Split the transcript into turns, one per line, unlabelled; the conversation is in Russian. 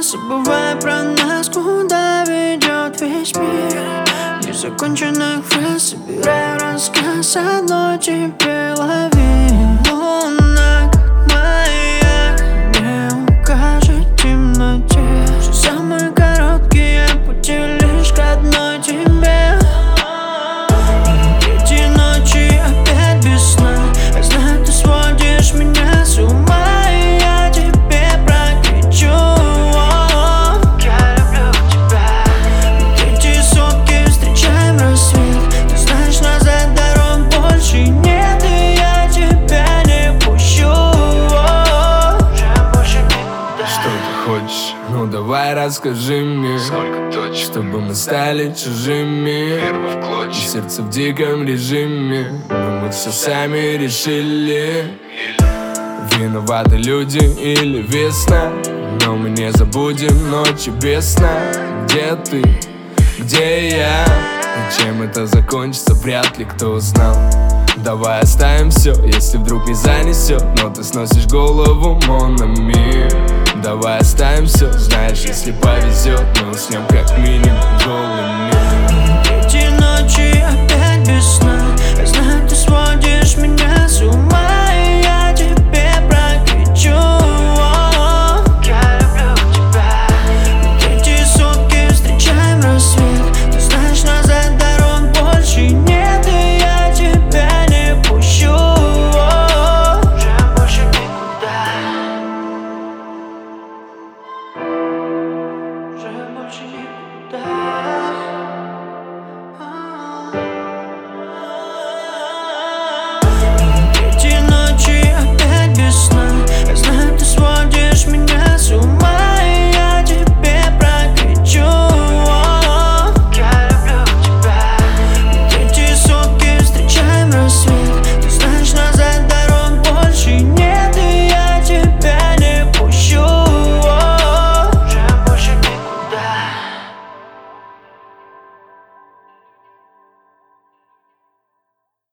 забывай про нас, куда ведет весь мир. Незаконченных фраз собираю рассказ одной тебе лови. Луна, как маяк, не укажет в темноте, что самые короткие пути лишь к одной тебе. Эти ночи опять без сна, я знаю, ты сводишь меня с ума, и я тебе прокричу. Я люблю тебя. Эти сутки встречаем рассвет, ты знаешь, назад дорог больше нет, и я тебя не пущу. Уже больше никуда.
Что ты хочешь? Ну давай расскажи мне,
Сколько точно,
чтобы мы стали чужими.
первый в
И
клочья.
сердце в диком режиме, но мы все сами решили. Виноваты люди или весна, но мы не забудем ночи без сна. Где ты? Где я? И чем это закончится, вряд ли кто узнал. Давай оставим все, если вдруг не занесет, но ты сносишь голову, mon ami. Давай оставим все, знаешь, если повезет, мы уснем как минимум голыми.
Эти ночи опять без сна,